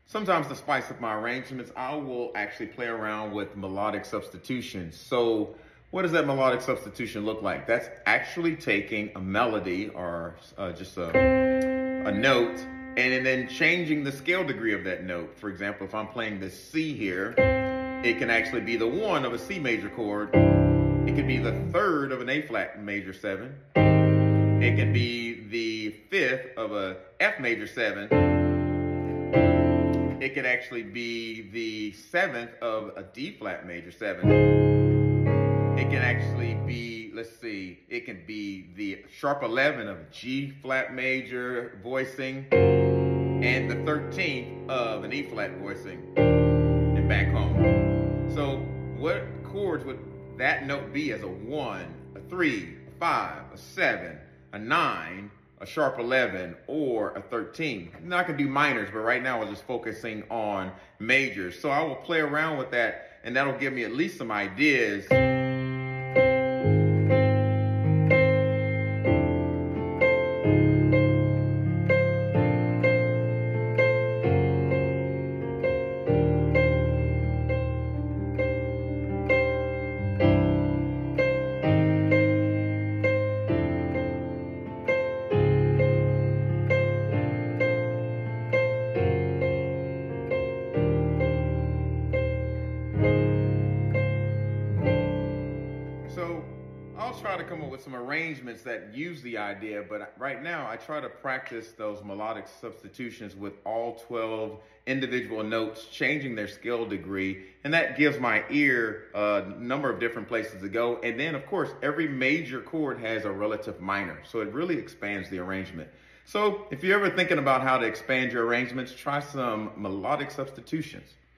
Sometimes to spice up my arrangements, I will actually play around with melodic substitutions. So what does that melodic substitution look like? That's actually taking a melody or just a note and then changing the scale degree of that note. For example, if I'm playing this C here, it can actually be the 1 of a C major chord. It could be the 3rd of an A flat major 7. It can be the 5th of a F major 7. It could actually be the 7th of a D flat major 7. It can actually be, it can be the sharp 11 of a G flat major voicing and the 13th of an E flat voicing and back home. So what chords would that note be as a 1, a 3, a 5, a 7, a 9, a sharp 11, or a 13. Now I can do minors, but right now we're just focusing on majors. So I will play around with that, and that'll give me at least some ideas. So I'll try to come up with some arrangements that use the idea, but right now I try to practice those melodic substitutions with all 12 individual notes, changing their scale degree, and that gives my ear a number of different places to go. And then, of course, every major chord has a relative minor, so it really expands the arrangement. So if you're ever thinking about how to expand your arrangements, try some melodic substitutions.